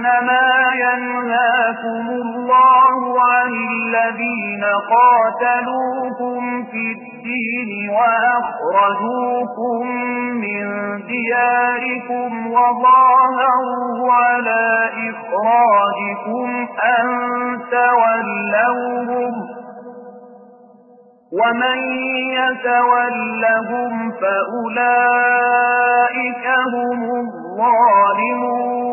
إنما ينهاكم الله عن الذين قاتلوكم في الدين وأخرجوكم من دياركم وظاهروا على إخراجكم أن تولوهم ومن يتولهم فأولئك هم الظالمون